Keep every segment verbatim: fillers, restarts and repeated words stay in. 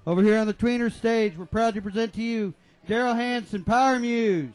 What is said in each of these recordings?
Over here on the tweener stage, we're proud to present to you Daryl Hanson, Power Muse.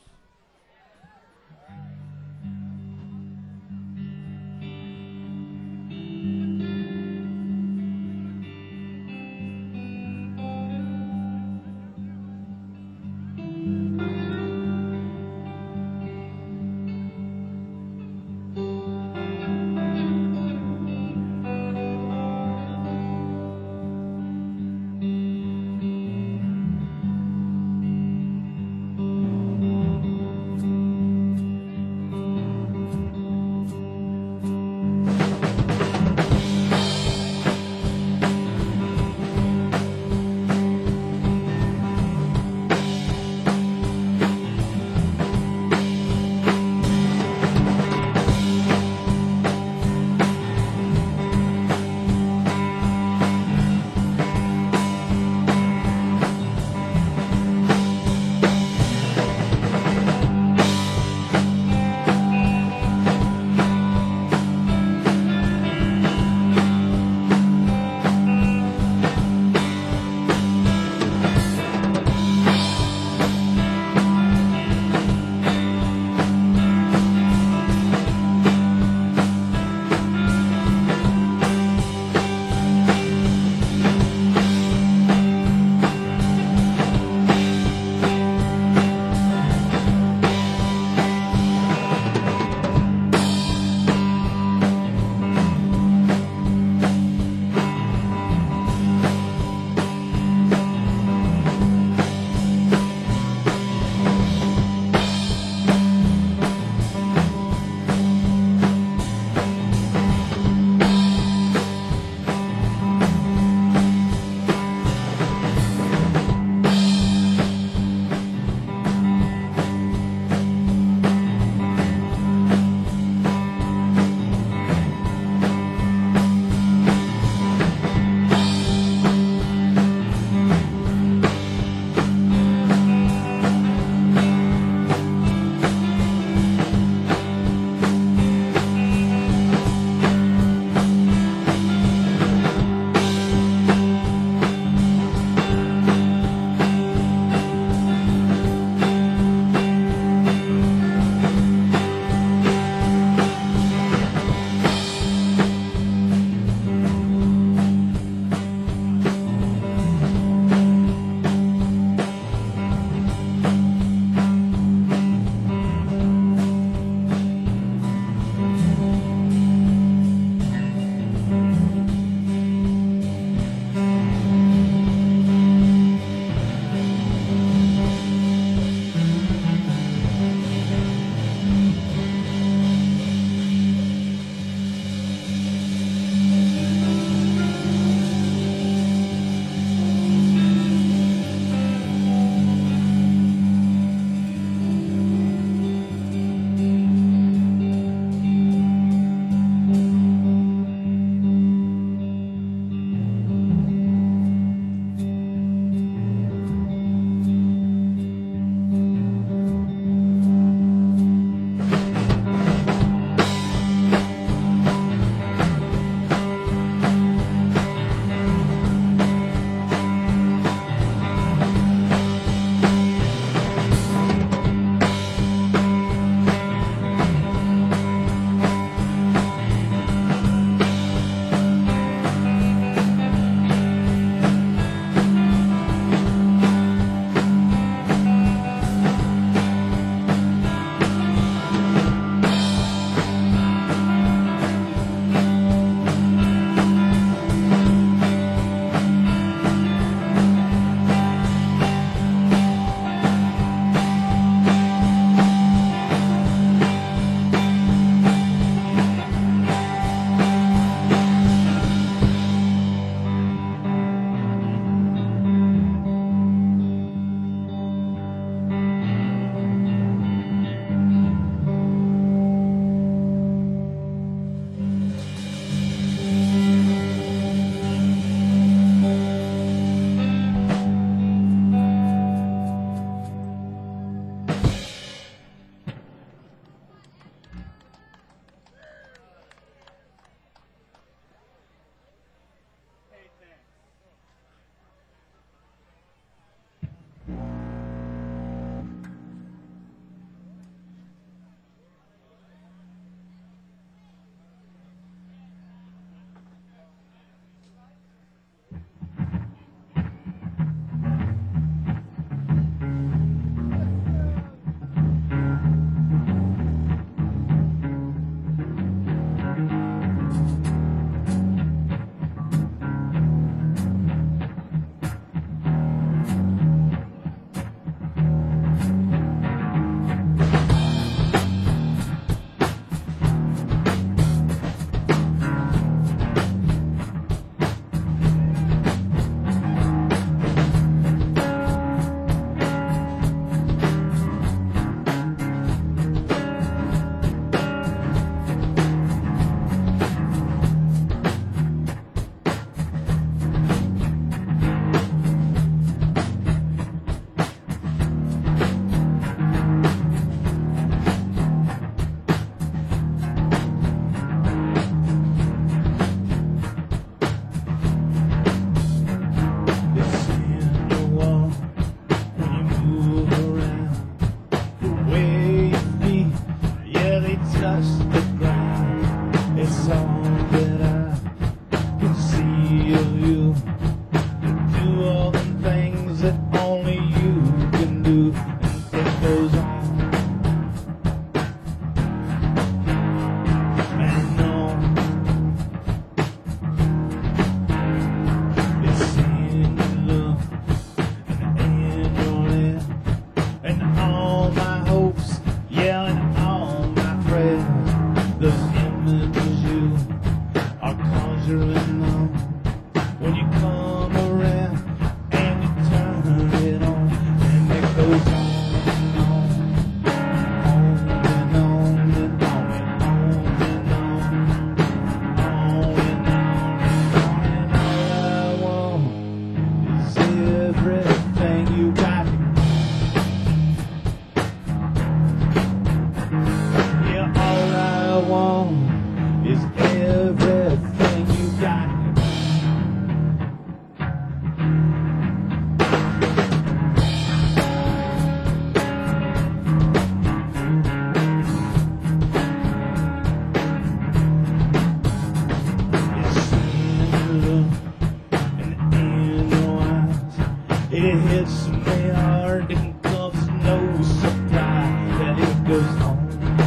It hits me hard and comes no supply that it goes on.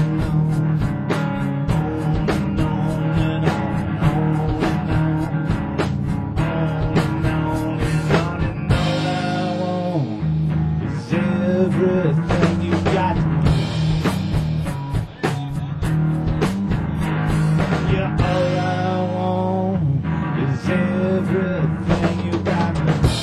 Everything you got to be. Yeah, all I want is everything you got to be.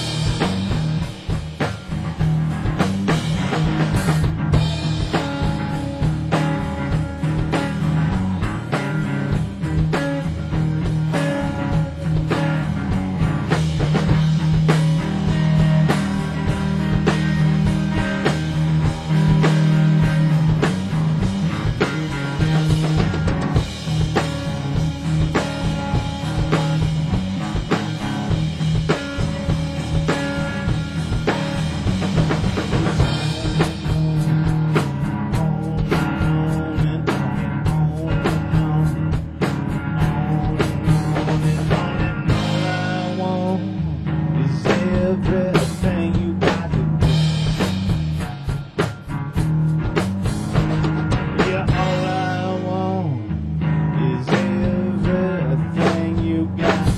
Everything you got to do. Yeah, all I want is everything you got.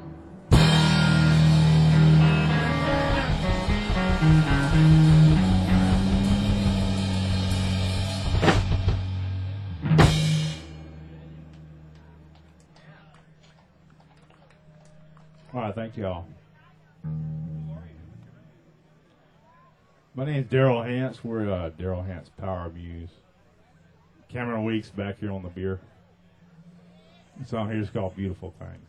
All right, thank y'all. My name is Daryl Hance. We're uh, Daryl Hance Power Muse. Cameron Weeks back here on the beer. The song here is called Beautiful Things.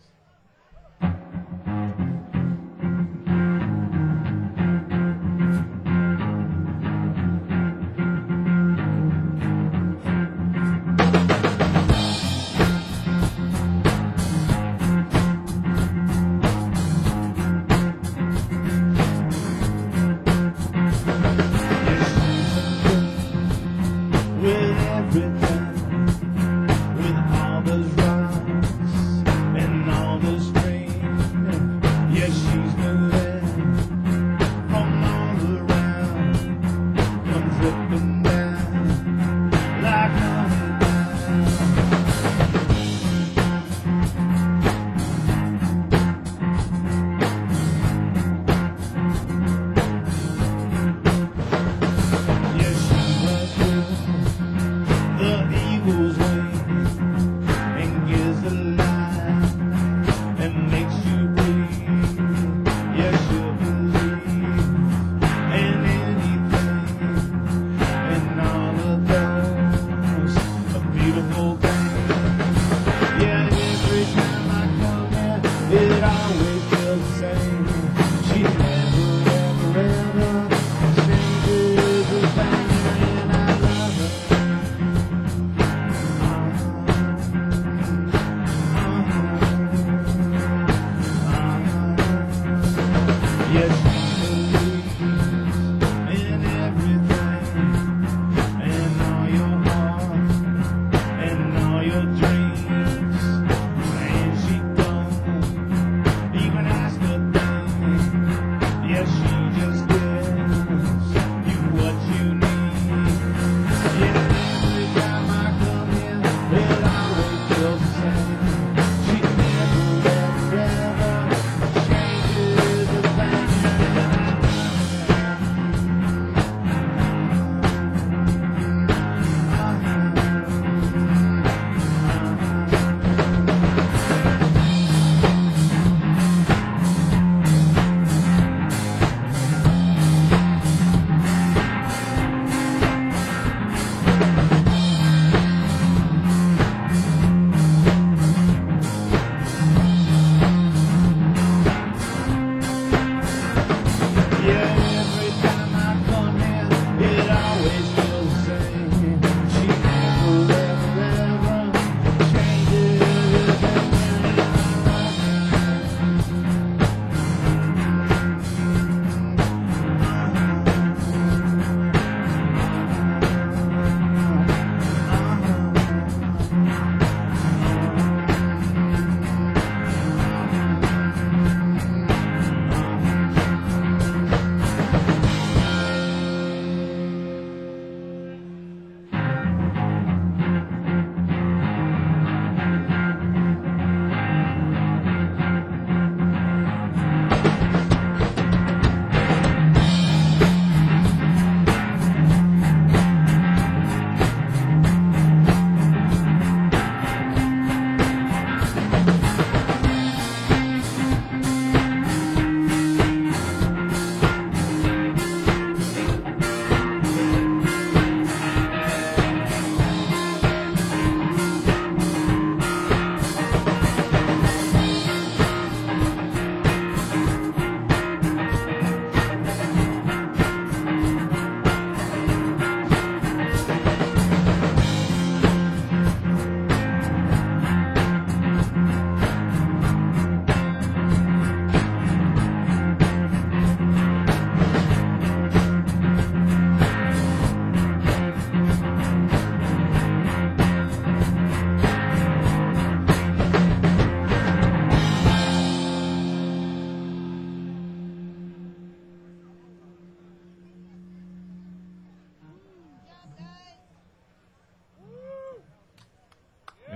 Everything, with all those rhymes and all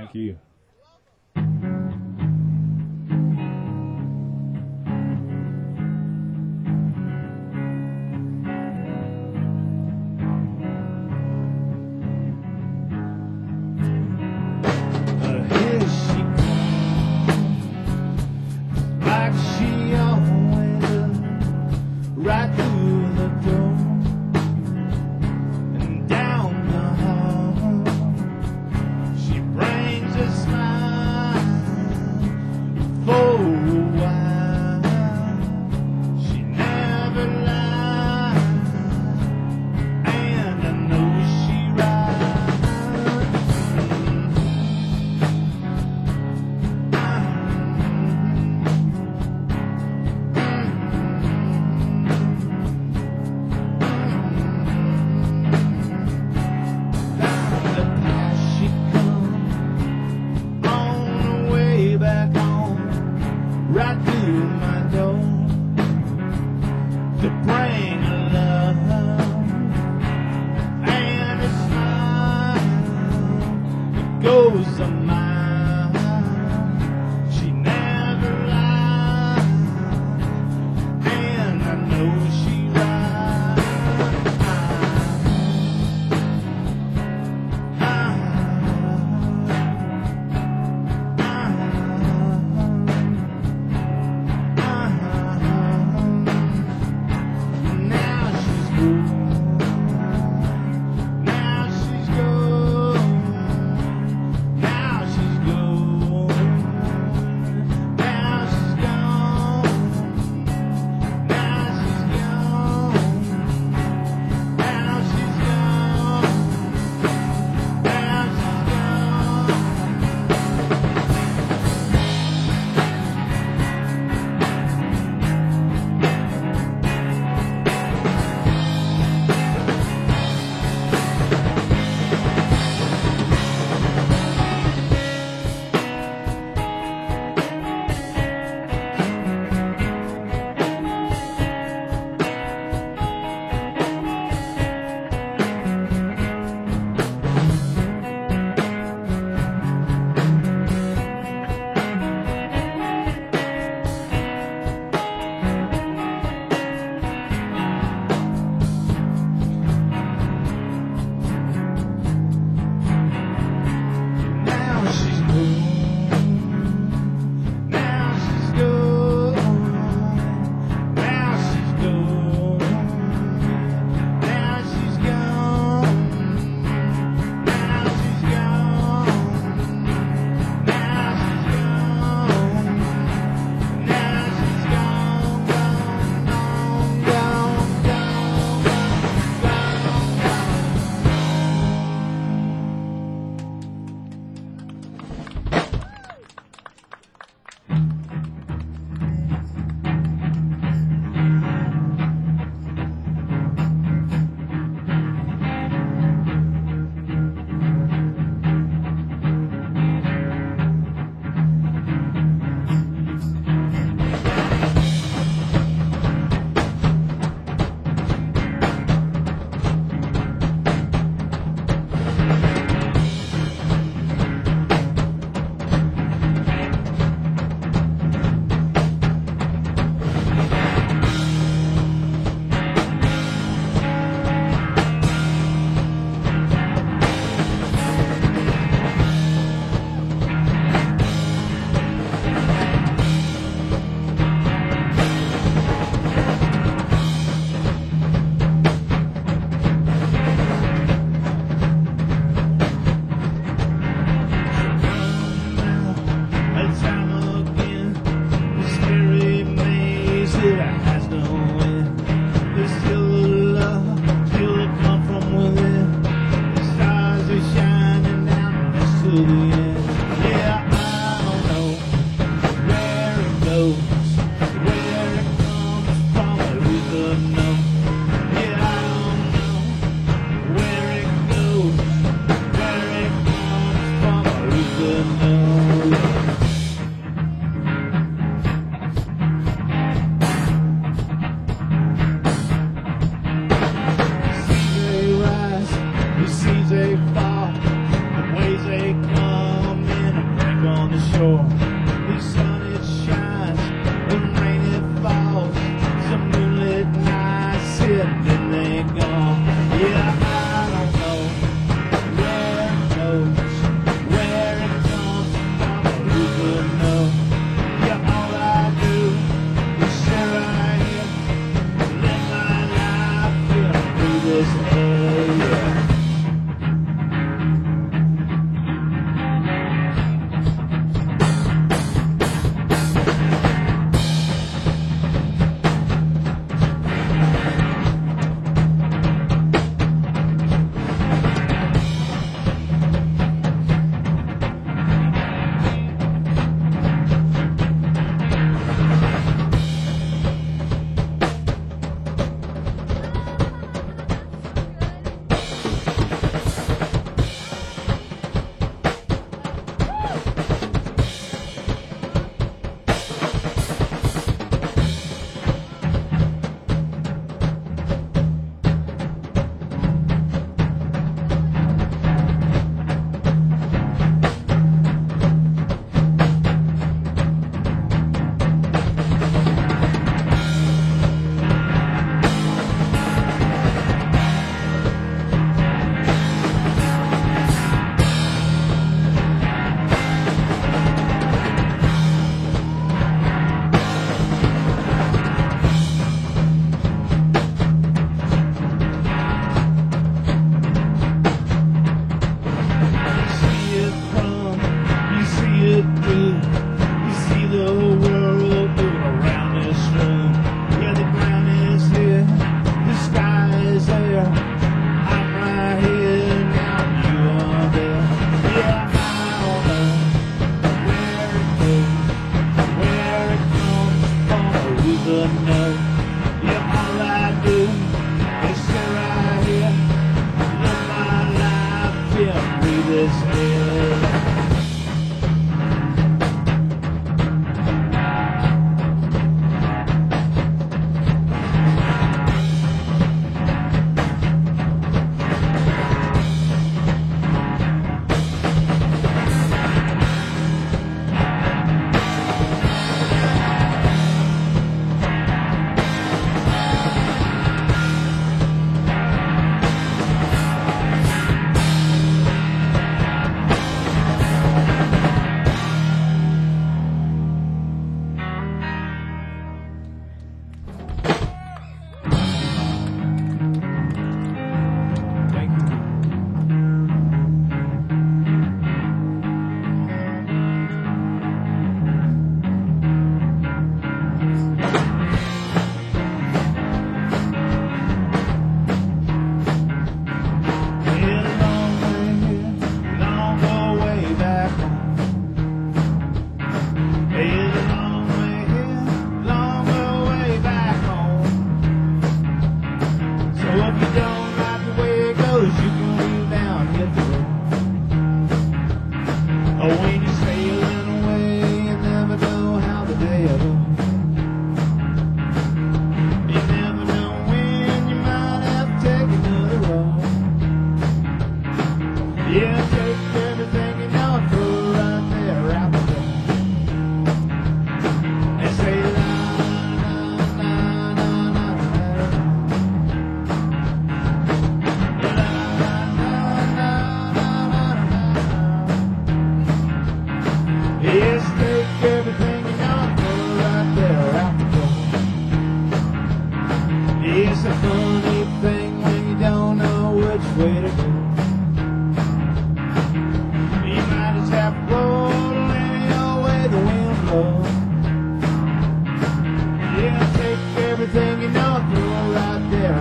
Thank you. Uh, here she comes, like she always does, right through the door and down the hall. She brings a smile for a while. She never lies, and I know she right. The past she comes on the way back home, right through my door to bring a love and a smile that goes a mile. She never lies, and I know she right. Now she's gone. Now she's gone. Now she's gone. Now she's gone. Now she's gone. Now she's gone. Now she's gone.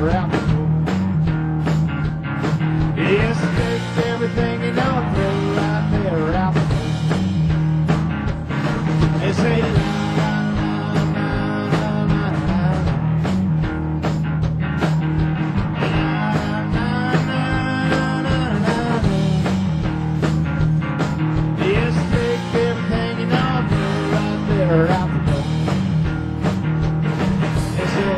there out the door. Yes, take everything you know and throw it right there out the door. They say, la, la, la, la, la, la, la. Yes, take everything you know and throw it right there out the door. They say,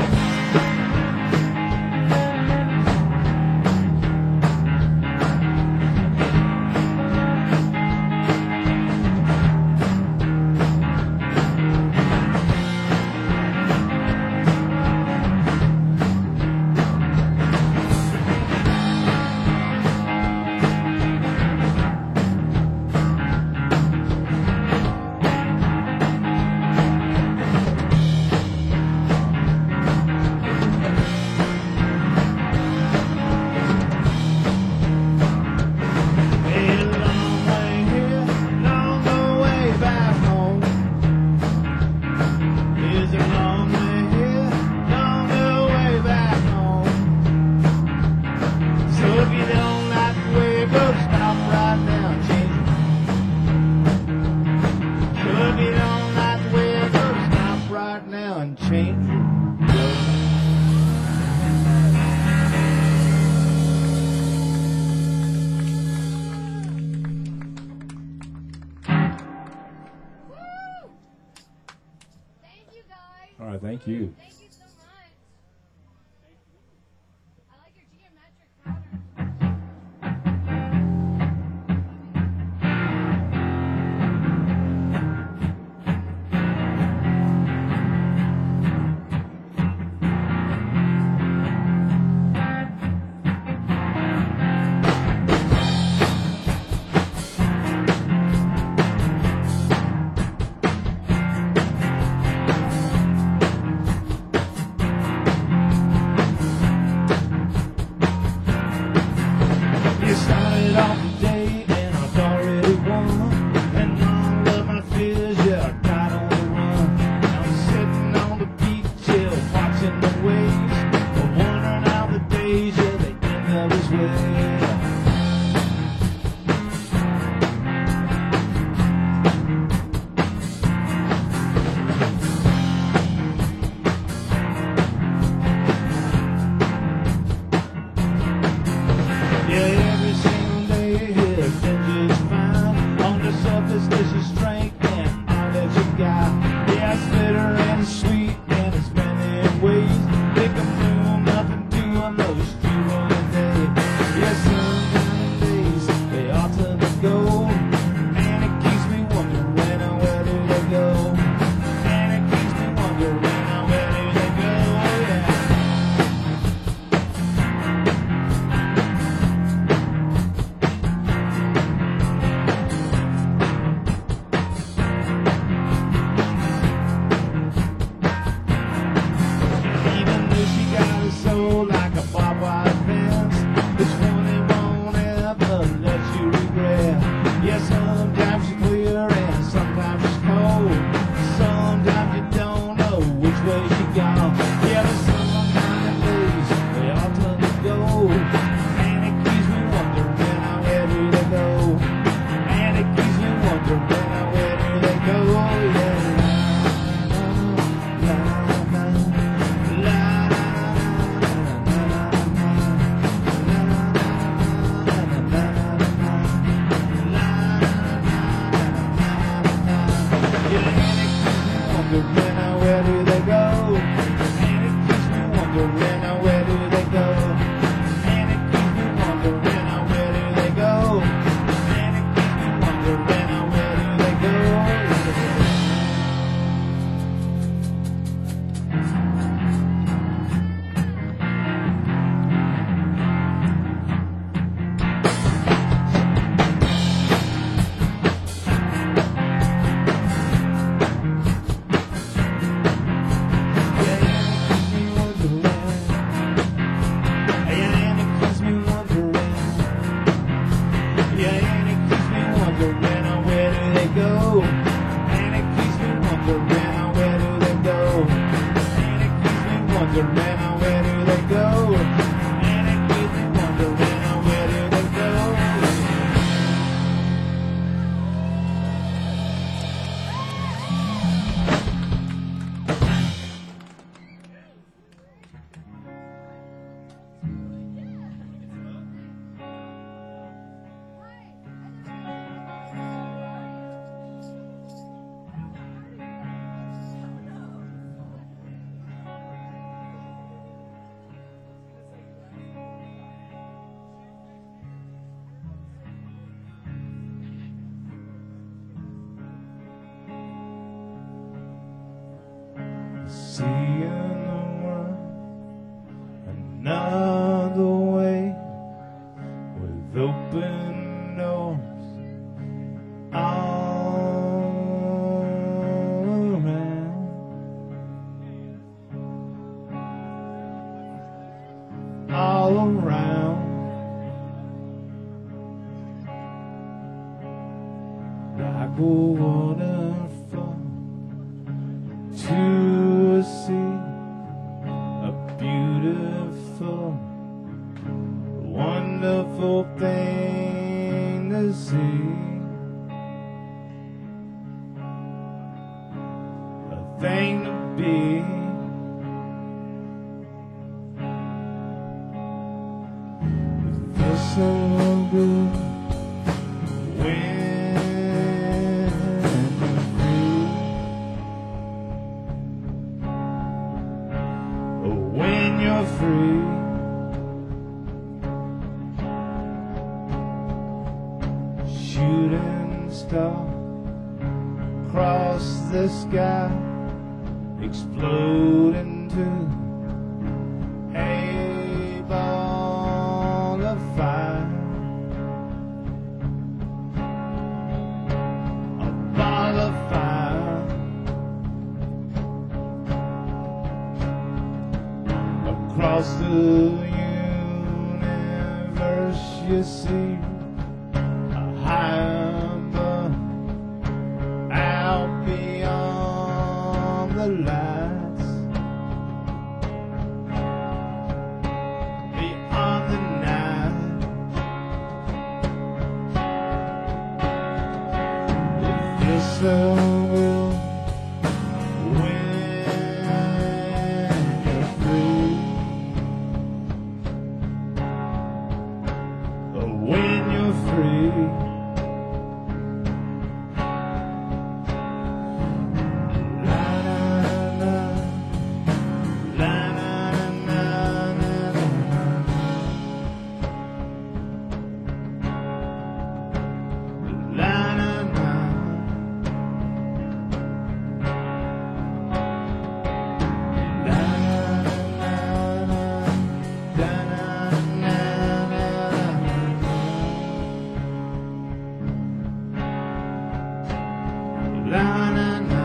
change your road. Thank you guys. All right, thank you. Thank you so much. I like your geometric pattern. You started off the day and I've already won. And all of my fears, yeah, I got on the run. I'm sitting on the beach, yeah, watching the waves. But wondering how the days, yeah, they end up this way. Yeah, every single day has been just fine. On the surface, this is strength and all that you got. Yeah, it's bitter and it's sweet and it's many ways. Pick a moon, nothing to on those two one day. Yes, seeing the one another way with open doors all around. All around. Like a waterfall to a sea, a beautiful, wonderful thing to see, a thing to be. It feels so good when free. Shooting star across the sky, explode into a ball of fire. A ball of fire. Across the universe you see a higher out beyond the lights, beyond the night. It feels so good when you're free. When you're free, la la la, la la la la, la la la. La la la,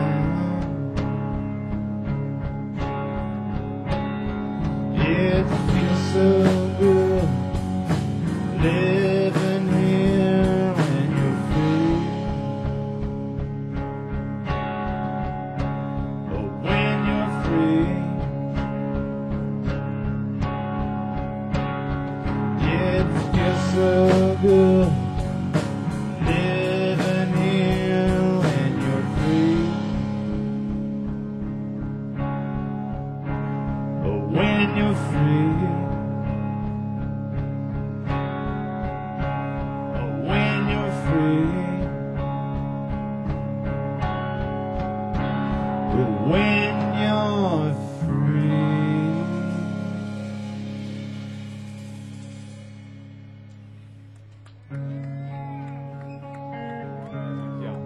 it feels so good living here when you're free. Oh, when you're free, it feels so good living here when you're free. Oh, when you're free. Oh, when you're free. Oh, when you're free. Yeah.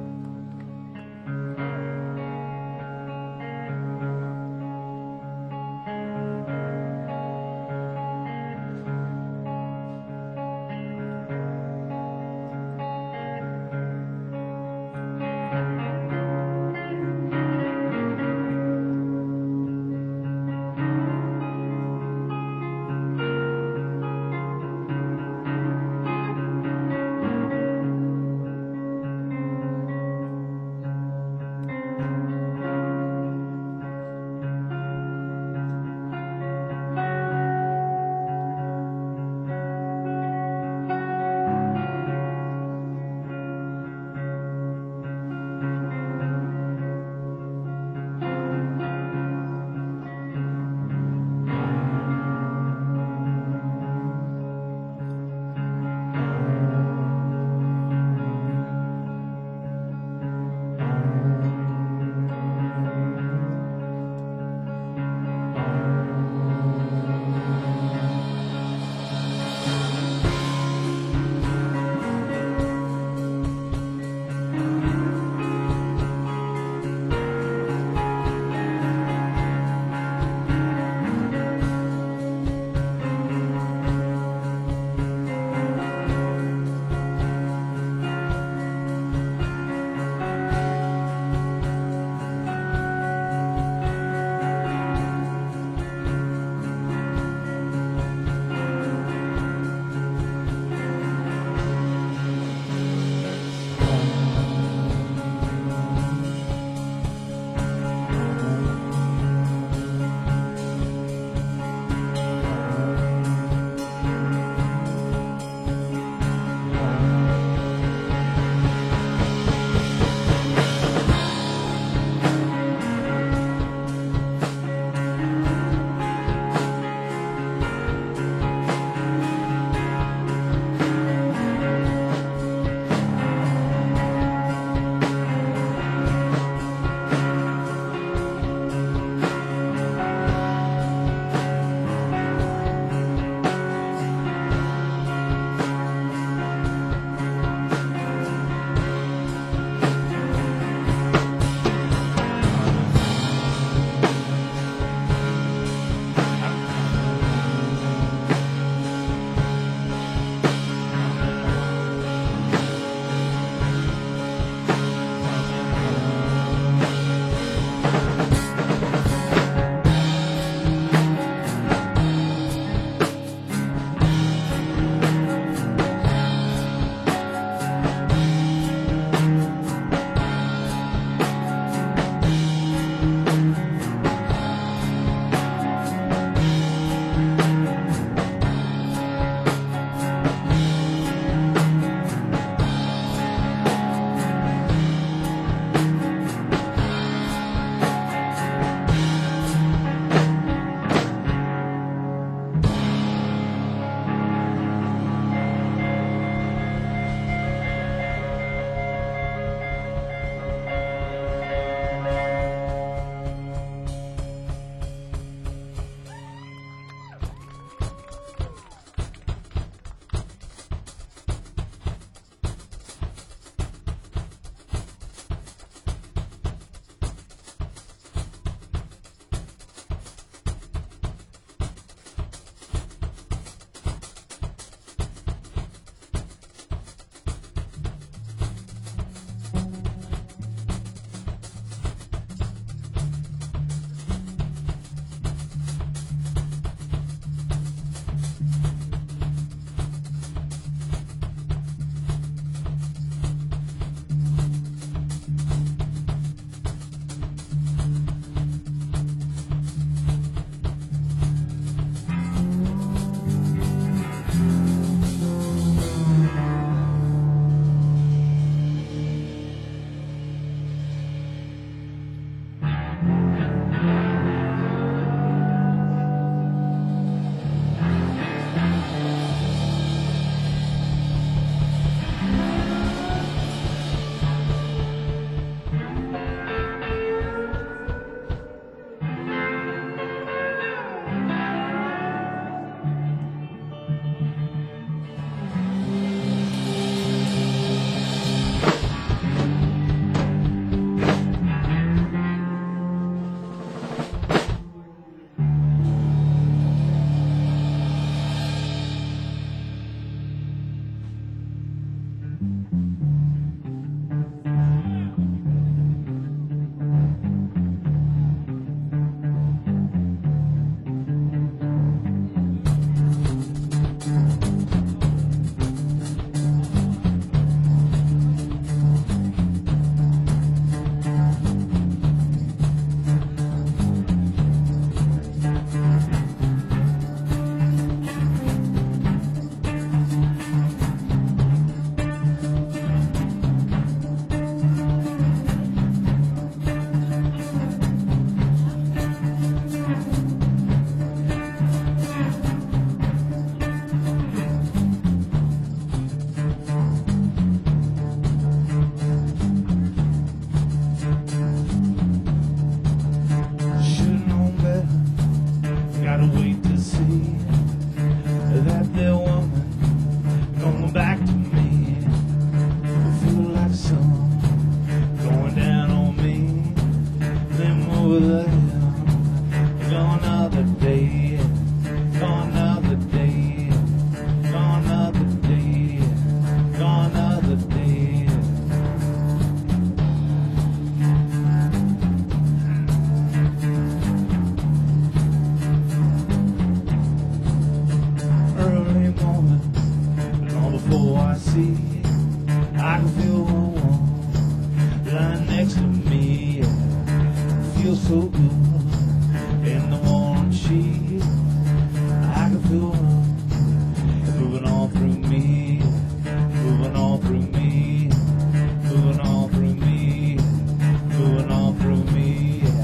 coming. But long before I see it, I can feel one warm lying next to me. It feels so good in the warm sheet. I can feel one moving all through me, moving all through me, moving all through me, moving all through me.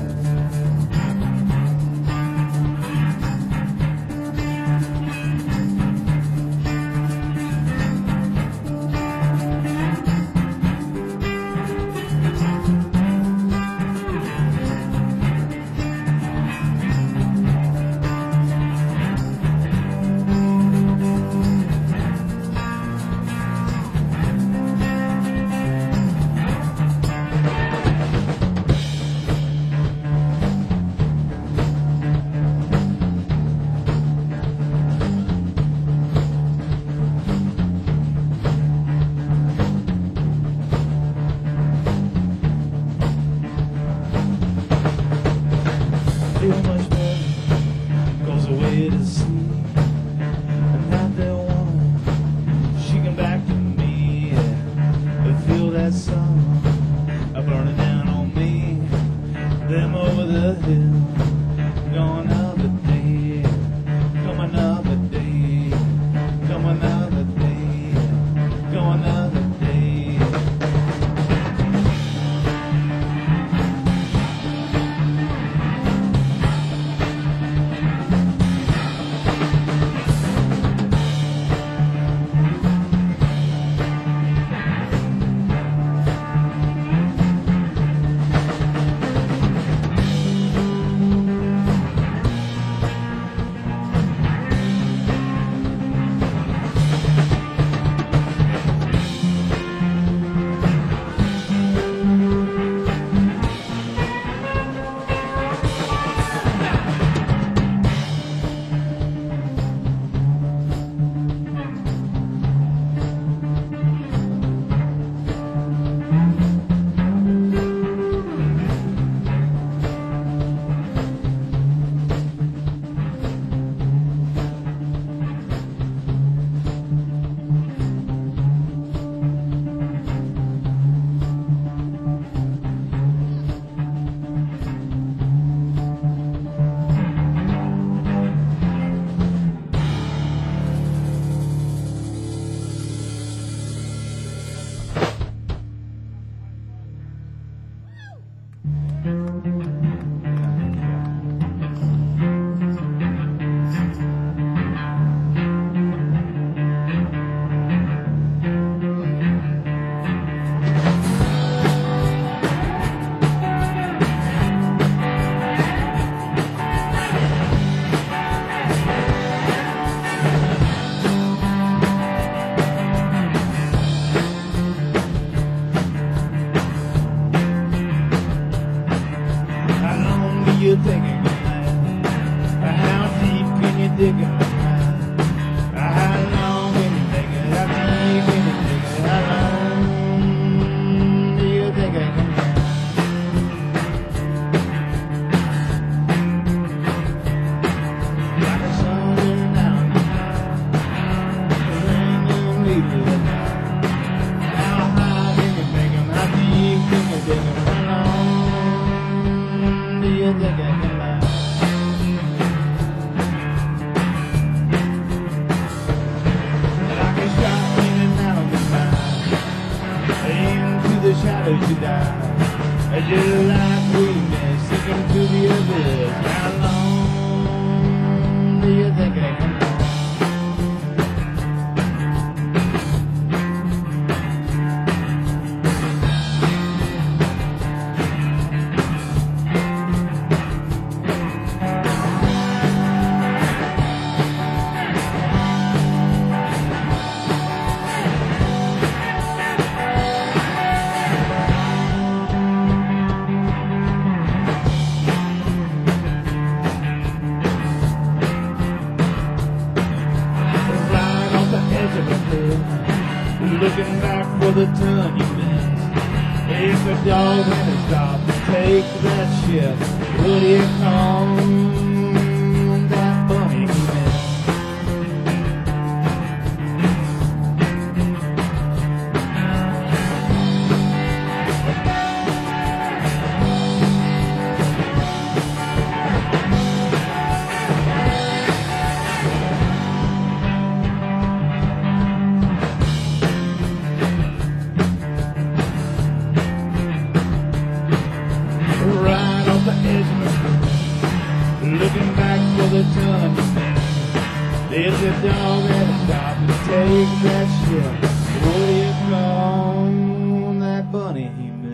Feel much better, goes away to sea. And not that woman, she come back to me. Yeah. Feel that sun burning down on me. Them over the hill, gone another day. Come another day, come another day, come another day. You think it can? How deep can you dig it? How long can you dig it? How deep can you dig it? How long do you think it can? Like a song in down the night, the rain don't leave you alone. How high can you dig it? How deep can you dig it? How long do you think it can? The shadows you die as your life weakness sinking to the abyss. How long do you think I can go? Looking back for the turn you missed. If a dog had to stop and take that shit, would he come that bunny you missed? said, don't ever stop and take that shit. What do you call that bunny he met?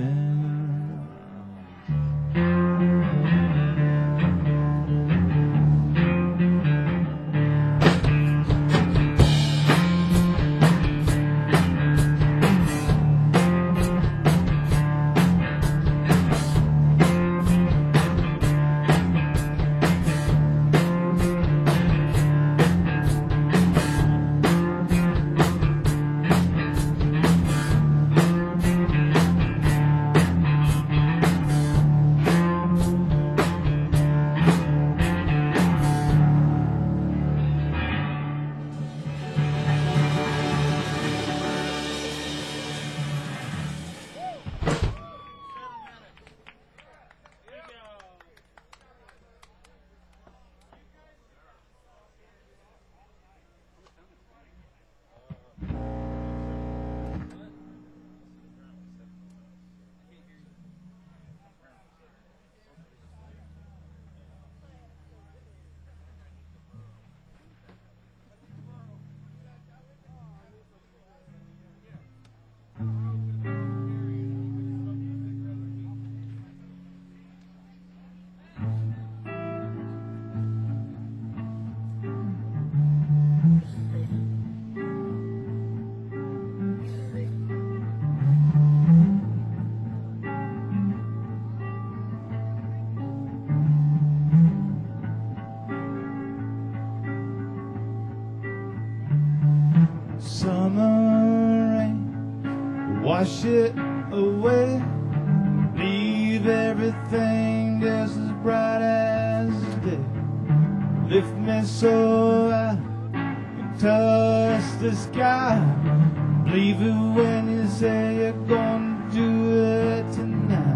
Summer rain, wash it away, leave everything just as bright as day. Lift me so I can touch the sky. Believe it when you say you're gonna do it tonight.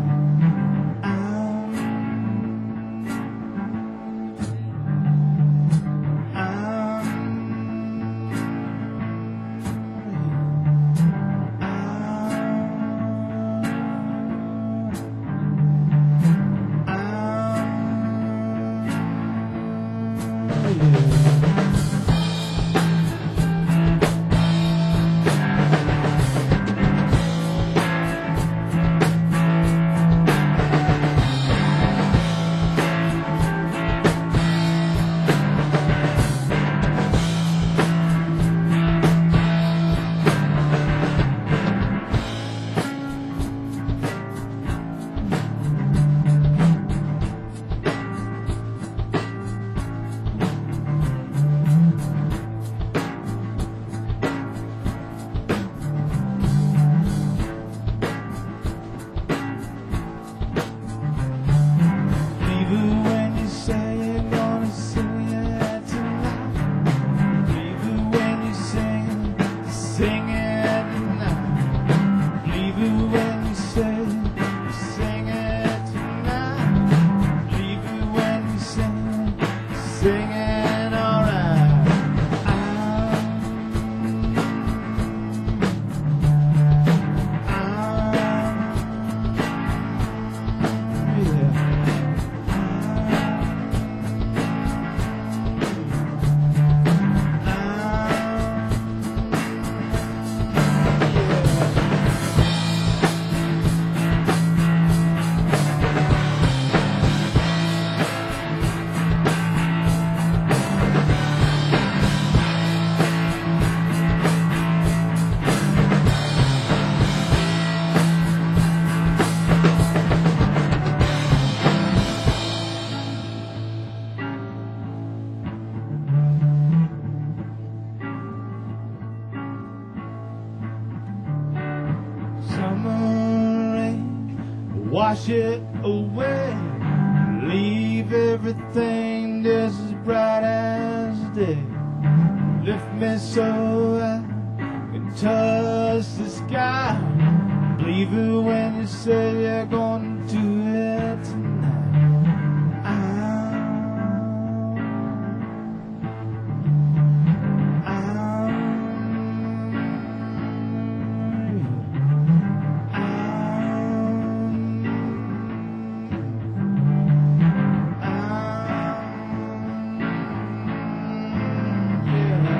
Wash it away, leave everything just as bright as day. Lift me so I can touch the sky. Believe it when you say you're gonna do it tonight. Yeah.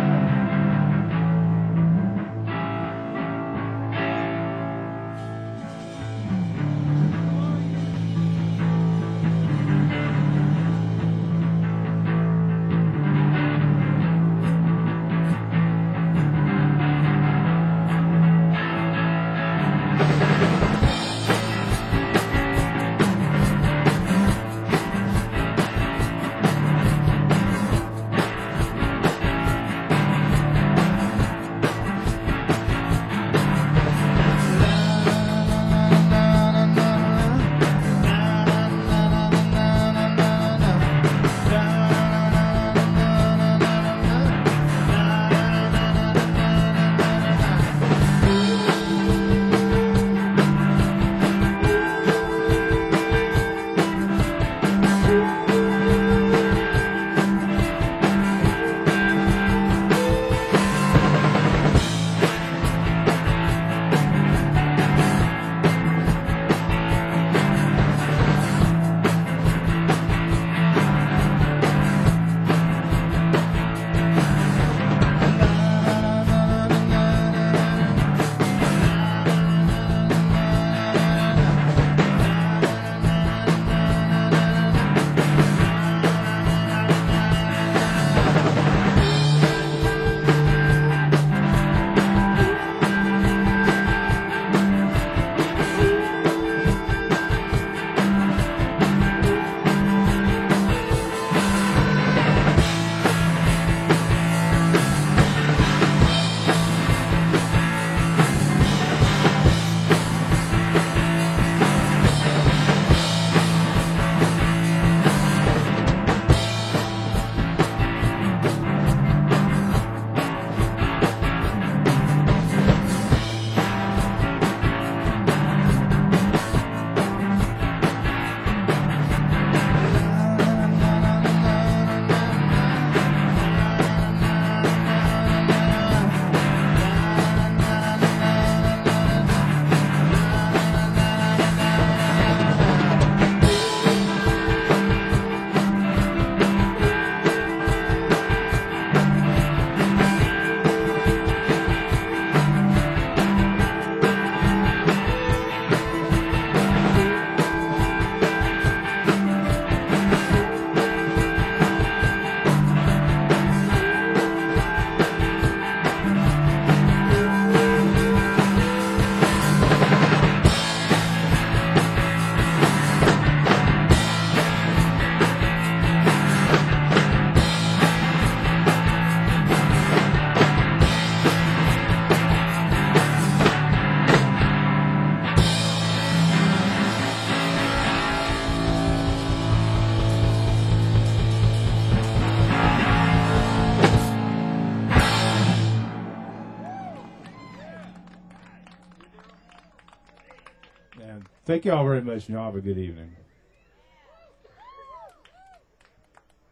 And thank you all very much, and y'all have a good evening.